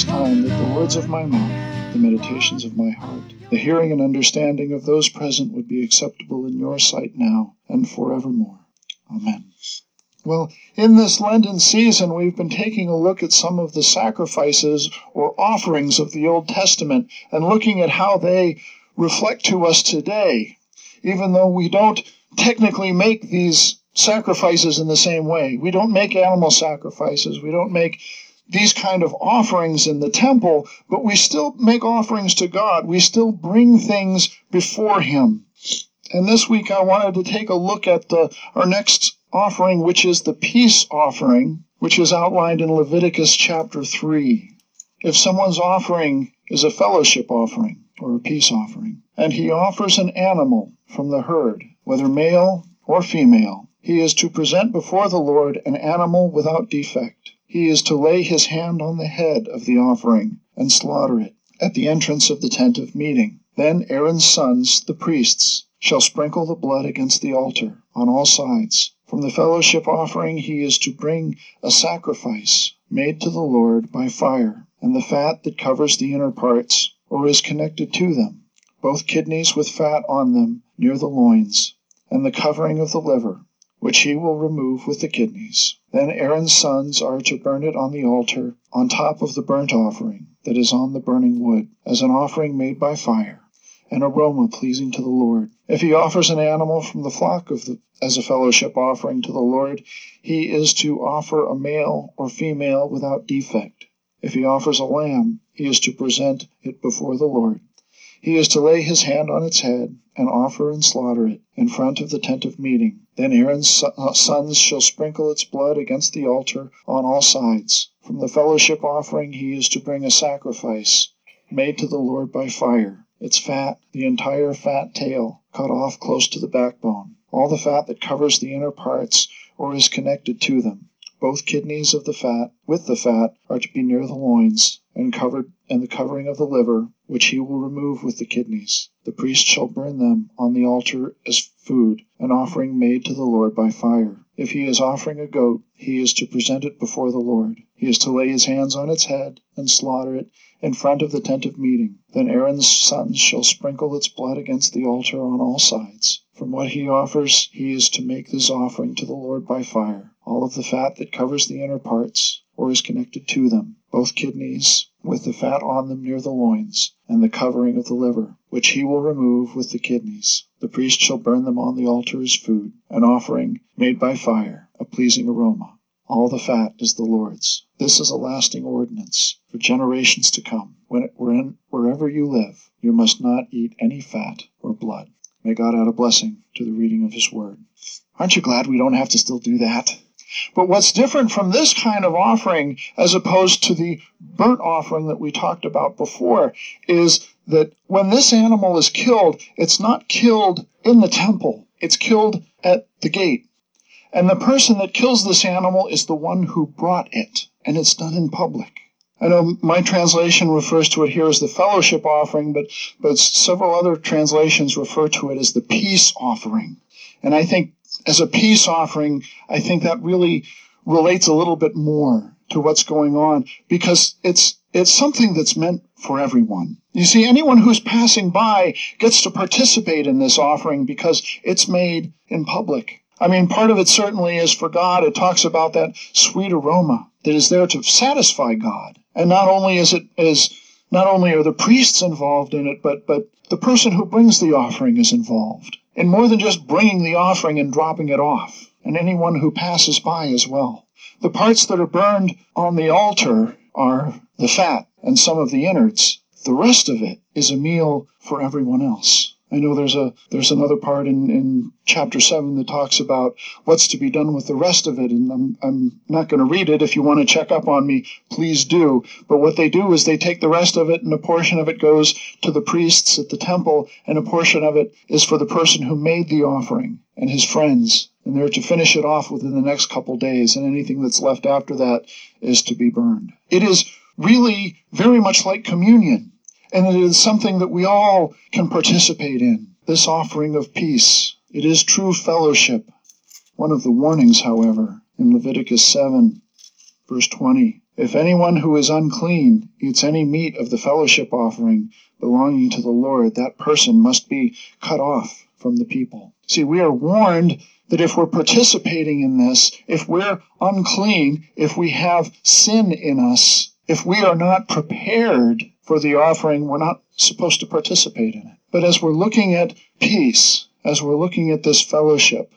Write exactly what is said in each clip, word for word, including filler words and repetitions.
time that the words of my mouth, the meditations of my heart, the hearing and understanding of those present would be acceptable in your sight now and forevermore. Amen. Well, in this Lenten season, we've been taking a look at some of the sacrifices or offerings of the Old Testament and looking at how they reflect to us today, even though we don't technically make these sacrifices in the same way. We don't make animal sacrifices. We don't make these kind of offerings in the temple, but we still make offerings to God. We still bring things before Him. And this week I wanted to take a look at the, our next offering, which is the peace offering, which is outlined in Leviticus chapter three. If someone's offering is a fellowship offering or a peace offering, and he offers an animal from the herd, whether male or female, he is to present before the Lord an animal without defect. He is to lay his hand on the head of the offering and slaughter it at the entrance of the tent of meeting. Then Aaron's sons, the priests, shall sprinkle the blood against the altar on all sides. From the fellowship offering he is to bring a sacrifice made to the Lord by fire, and the fat that covers the inner parts, or is connected to them, both kidneys with fat on them near the loins, and the covering of the liver, which he will remove with the kidneys. Then Aaron's sons are to burn it on the altar, on top of the burnt offering that is on the burning wood, as an offering made by fire, an aroma pleasing to the Lord. If he offers an animal from the flock of the, as a fellowship offering to the Lord, he is to offer a male or female without defect. If he offers a lamb, he is to present it before the Lord. He is to lay his hand on its head and offer and slaughter it in front of the tent of meeting. Then Aaron's sons shall sprinkle its blood against the altar on all sides. From the fellowship offering he is to bring a sacrifice made to the Lord by fire. Its fat, the entire fat tail, cut off close to the backbone. All the fat that covers the inner parts or is connected to them. Both kidneys of the fat, with the fat, are to be near the loins, and covered, and the covering of the liver, which he will remove with the kidneys. The priest shall burn them on the altar as food, an offering made to the Lord by fire. If he is offering a goat, he is to present it before the Lord. He is to lay his hands on its head and slaughter it in front of the tent of meeting. Then Aaron's sons shall sprinkle its blood against the altar on all sides. From what he offers, he is to make this offering to the Lord by fire. All of the fat that covers the inner parts, or is connected to them, both kidneys, with the fat on them near the loins, and the covering of the liver, which he will remove with the kidneys. The priest shall burn them on the altar as food, an offering made by fire, a pleasing aroma. All the fat is the Lord's. This is a lasting ordinance for generations to come. When it, wherein, wherever you live, you must not eat any fat or blood. May God add a blessing to the reading of His Word. Aren't you glad we don't have to still do that? But what's different from this kind of offering, as opposed to the burnt offering that we talked about before, is that when this animal is killed, it's not killed in the temple. It's killed at the gate. And the person that kills this animal is the one who brought it, and it's done in public. I know my translation refers to it here as the fellowship offering, but, but several other translations refer to it as the peace offering. And I think as a peace offering, I think that really relates a little bit more to what's going on, because it's it's something that's meant for everyone. You see, anyone who's passing by gets to participate in this offering because it's made in public. I mean, part of it certainly is for God. It talks about that sweet aroma that is there to satisfy God. And not only is it is not only are the priests involved in it, but but the person who brings the offering is involved. And more than just bringing the offering and dropping it off, and anyone who passes by as well. The parts that are burned on the altar are the fat and some of the innards. The rest of it is a meal for everyone else. I know there's a there's another part in, in chapter seven that talks about what's to be done with the rest of it, and I'm I'm not going to read it. If you want to check up on me, please do. But what they do is they take the rest of it, and a portion of it goes to the priests at the temple, and a portion of it is for the person who made the offering and his friends. And they're to finish it off within the next couple days, and anything that's left after that is to be burned. It is really very much like communion. And it is something that we all can participate in, this offering of peace. It is true fellowship. One of the warnings, however, in Leviticus seven, verse twenty, If anyone who is unclean eats any meat of the fellowship offering belonging to the Lord, that person must be cut off from the people. See, we are warned that if we're participating in this, if we're unclean, if we have sin in us, if we are not prepared for the offering, we're not supposed to participate in it. But as we're looking at peace, as we're looking at this fellowship,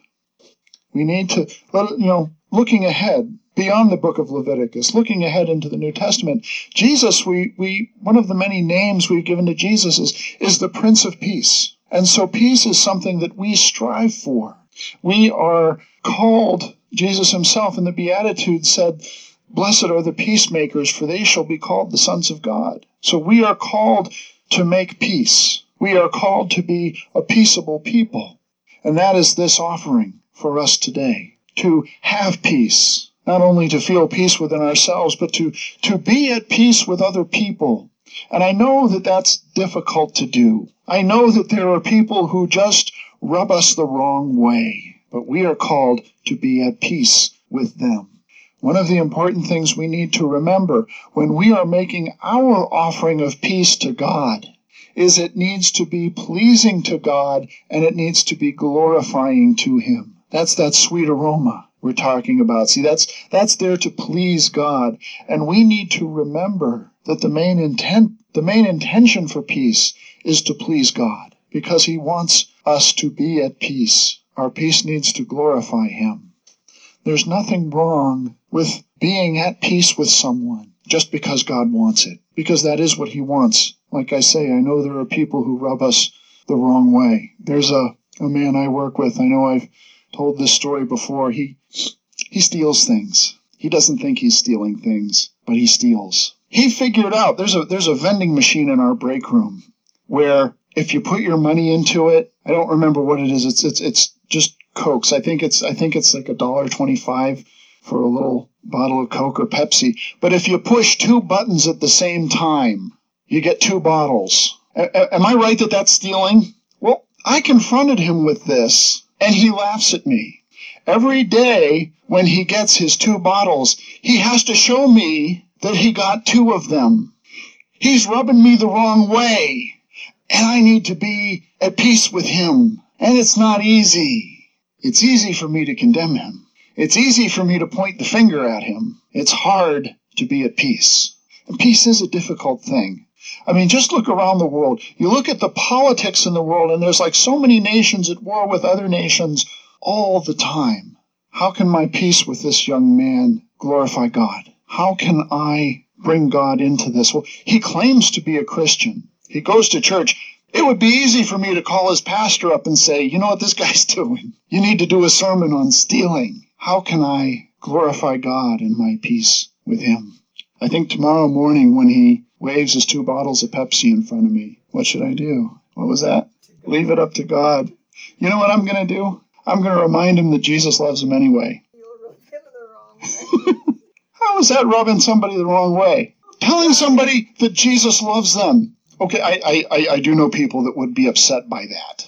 we need to, let you know, looking ahead, beyond the book of Leviticus, looking ahead into the New Testament, Jesus, we, we one of the many names we've given to Jesus is, is the Prince of Peace. And so peace is something that we strive for. We are called, Jesus himself in the Beatitudes said, "Blessed are the peacemakers, for they shall be called the sons of God." So we are called to make peace. We are called to be a peaceable people. And that is this offering for us today, to have peace, not only to feel peace within ourselves, but to, to be at peace with other people. And I know that that's difficult to do. I know that there are people who just rub us the wrong way, but we are called to be at peace with them. One of the important things we need to remember when we are making our offering of peace to God is it needs to be pleasing to God and it needs to be glorifying to Him. That's that sweet aroma we're talking about. See, that's that's there to please God. And we need to remember that the main intent, the main intention for peace is to please God, because He wants us to be at peace. Our peace needs to glorify Him. There's nothing wrong with being at peace with someone just because God wants it, because that is what He wants. Like I say, I know there are people who rub us the wrong way. There's a, a man I work with. I know I've told this story before. He he steals things. He doesn't think he's stealing things, but he steals. He figured out there's a there's a vending machine in our break room where if you put your money into it, I don't remember what it is. It's it's it's just Cokes. I think it's I think it's like a dollar twenty-five for a little bottle of Coke or Pepsi. But if you push two buttons at the same time, you get two bottles. A- am I right that that's stealing? Well, I confronted him with this, and he laughs at me. Every day when he gets his two bottles, he has to show me that he got two of them. He's rubbing me the wrong way, and I need to be at peace with him. And it's not easy. It's easy for me to condemn him. It's easy for me to point the finger at him. It's hard to be at peace. And peace is a difficult thing. I mean, just look around the world. You look at the politics in the world, and there's like so many nations at war with other nations all the time. How can my peace with this young man glorify God? How can I bring God into this? Well, he claims to be a Christian. He goes to church. It would be easy for me to call his pastor up and say, you know what this guy's doing? You need to do a sermon on stealing. How can I glorify God in my peace with him? I think tomorrow morning when he waves his two bottles of Pepsi in front of me, what should I do? What was that? Leave it up to God. You know what I'm going to do? I'm going to remind him that Jesus loves him anyway. You'll rub him the wrong way. How is that rubbing somebody the wrong way? Telling somebody that Jesus loves them. Okay, I, I, I do know people that would be upset by that.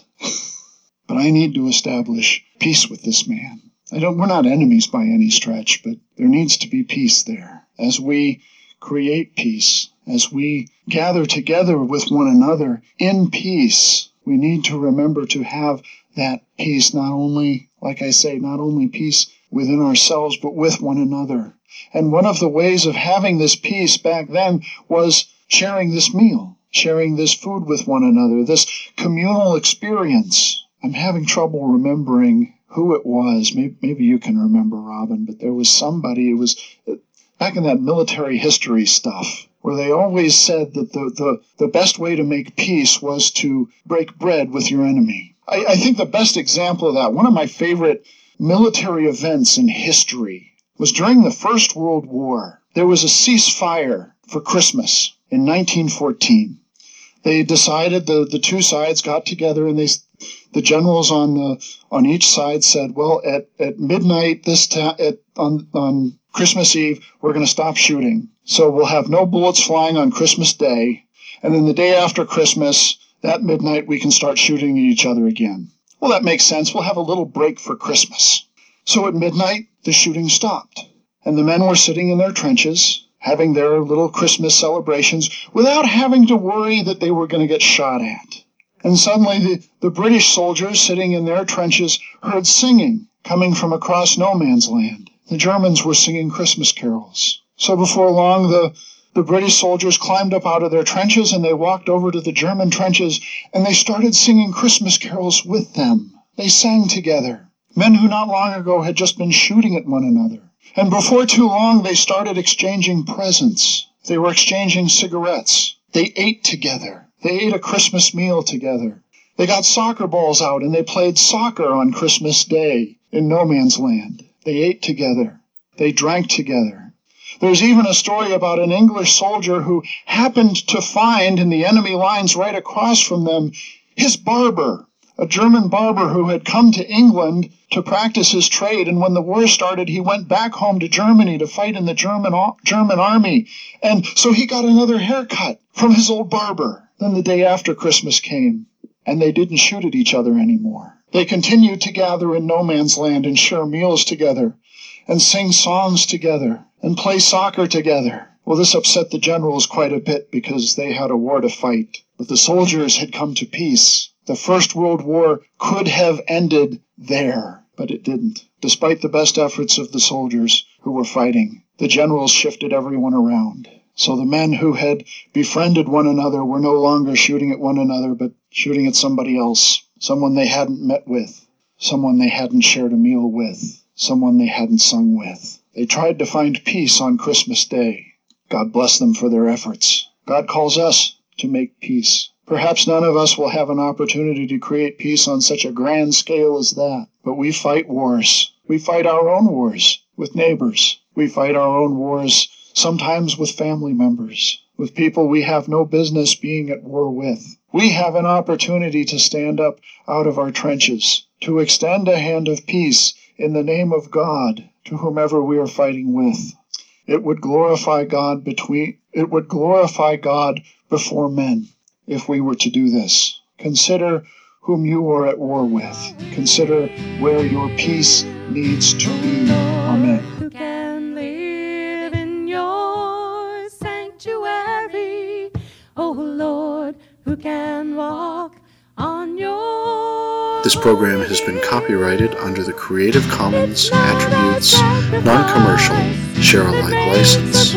But I need to establish peace with this man. I don't, we're not enemies by any stretch, but there needs to be peace there. As we create peace, as we gather together with one another in peace, we need to remember to have that peace, not only, like I say, not only peace within ourselves, but with one another. And one of the ways of having this peace back then was sharing this meal, sharing this food with one another, this communal experience. I'm having trouble remembering who it was. Maybe, maybe you can remember, Robin, but there was somebody, it was back in that military history stuff, where they always said that the, the, the best way to make peace was to break bread with your enemy. I, I think the best example of that, one of my favorite military events in history, was during the First World War. There was a ceasefire for Christmas in nineteen fourteen. They decided, the, the two sides got together, and they the generals on the on each side said, well, at, at midnight this ta- at, on, on Christmas Eve, we're going to stop shooting. So we'll have no bullets flying on Christmas Day, and then the day after Christmas, that midnight, we can start shooting at each other again. Well, that makes sense. We'll have a little break for Christmas. So at midnight, the shooting stopped, and the men were sitting in their trenches, having their little Christmas celebrations without having to worry that they were going to get shot at. And suddenly the, the British soldiers sitting in their trenches heard singing coming from across no man's land. The Germans were singing Christmas carols. So before long, the, the British soldiers climbed up out of their trenches and they walked over to the German trenches and they started singing Christmas carols with them. They sang together. Men who not long ago had just been shooting at one another. And before too long, they started exchanging presents. They were exchanging cigarettes. They ate together. They ate a Christmas meal together. They got soccer balls out and they played soccer on Christmas Day in no man's land. They ate together. They drank together. There's even a story about an English soldier who happened to find in the enemy lines right across from them his barber, a German barber who had come to England to practice his trade, and when the war started, he went back home to Germany to fight in the German German army, and so he got another haircut from his old barber. Then the day after Christmas came, and they didn't shoot at each other anymore. They continued to gather in no man's land and share meals together, and sing songs together, and play soccer together. Well, this upset the generals quite a bit because they had a war to fight, but the soldiers had come to peace. The First World War could have ended there, but it didn't. Despite the best efforts of the soldiers who were fighting, the generals shifted everyone around. So the men who had befriended one another were no longer shooting at one another, but shooting at somebody else, someone they hadn't met with, someone they hadn't shared a meal with, someone they hadn't sung with. They tried to find peace on Christmas Day. God bless them for their efforts. God calls us to make peace. Perhaps none of us will have an opportunity to create peace on such a grand scale as that, but we fight wars. We fight our own wars with neighbors. We fight our own wars sometimes with family members, with people we have no business being at war with. We have an opportunity to stand up out of our trenches, to extend a hand of peace in the name of God to whomever we are fighting with. It would glorify God between, it would glorify God before men if we were to do this. Consider whom you are at war with. Consider where your peace needs to be. Amen. Who can live in your sanctuary? Oh Lord, who can walk on your... This program has been copyrighted under the Creative Commons Attributes Non-Commercial Share-alike license.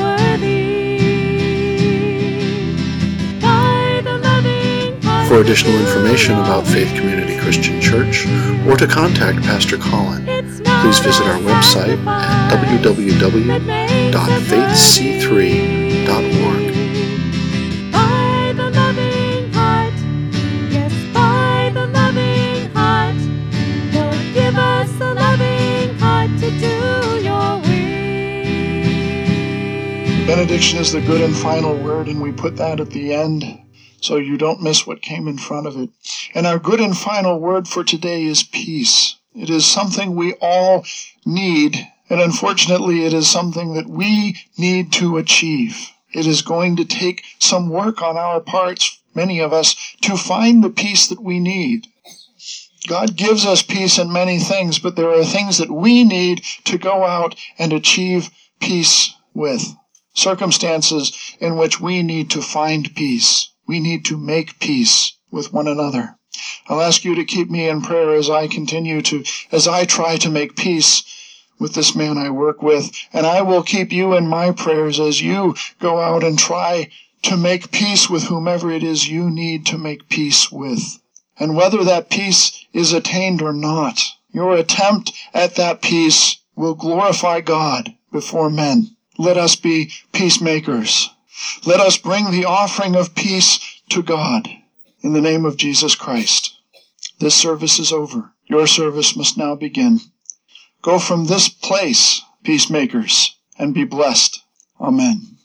For additional information about Faith Community Christian Church or to contact Pastor Colin, please visit our website at w w w dot faith c three dot org. By the loving heart, yes, by the loving heart, Lord, give us a loving heart to do your will. Benediction is the good and final word, and we put that at the end so you don't miss what came in front of it. And our good and final word for today is peace. It is something we all need, and unfortunately it is something that we need to achieve. It is going to take some work on our parts, many of us, to find the peace that we need. God gives us peace in many things, but there are things that we need to go out and achieve peace with. Circumstances in which we need to find peace. We need to make peace with one another. I'll ask you to keep me in prayer as I continue to, as I try to make peace with this man I work with, and I will keep you in my prayers as you go out and try to make peace with whomever it is you need to make peace with. And whether that peace is attained or not, your attempt at that peace will glorify God before men. Let us be peacemakers. Let us bring the offering of peace to God in the name of Jesus Christ. This service is over. Your service must now begin. Go from this place, peacemakers, and be blessed. Amen.